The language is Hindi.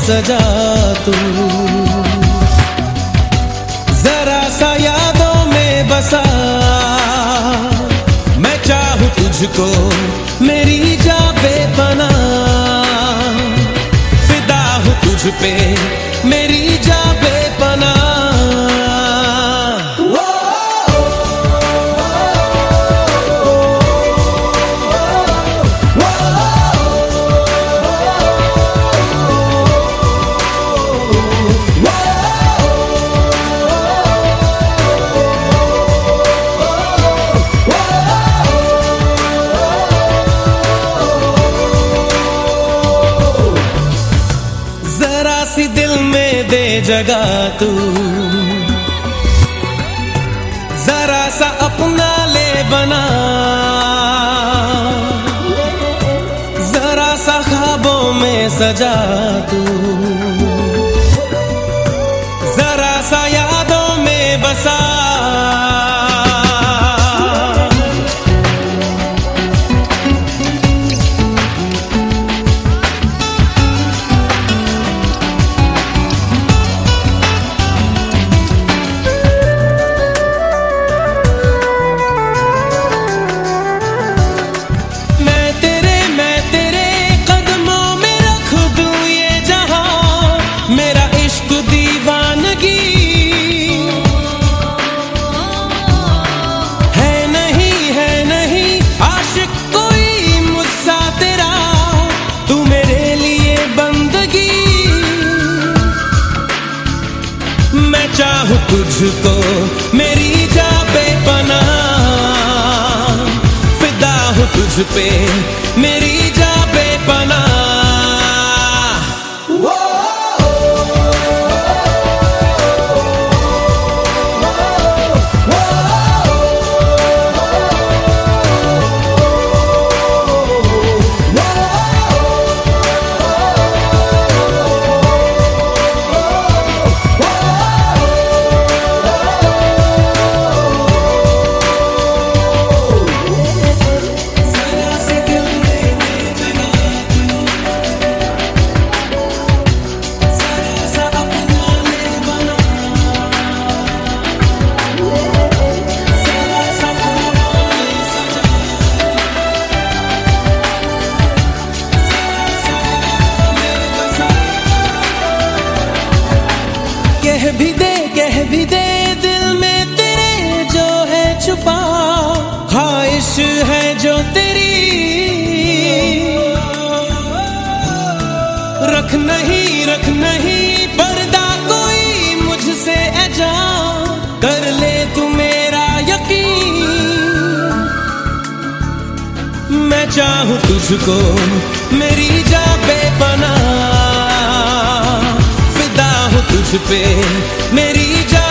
सजा तू, जरा सा यादों में बसा। मैं चाहूं तुझको मेरी जा बेपनाह, फिदा हूं तुझ पे मेरी जा बेपनाह। दिल में दे जगह तू, जरा सा अपना ले बना, जरा सा ख्वाबों में सजा तू, जरा सा यादों में बसा। मैं चाहूं तुझको मेरी जा बेपनाह, फिदा हूं तुझ पे मेरी जा बेपनाह। कह भी दे दिल में तेरे जो है छुपा, ख्वाहिश है जो तेरी, रख नहीं पर्दा कोई मुझसे ऐजा, कर ले तू मेरा यकीन। मैं चाहूं तुझको मेरी जा बेपनाह, फिदा हूं तुझ पे मेरी जा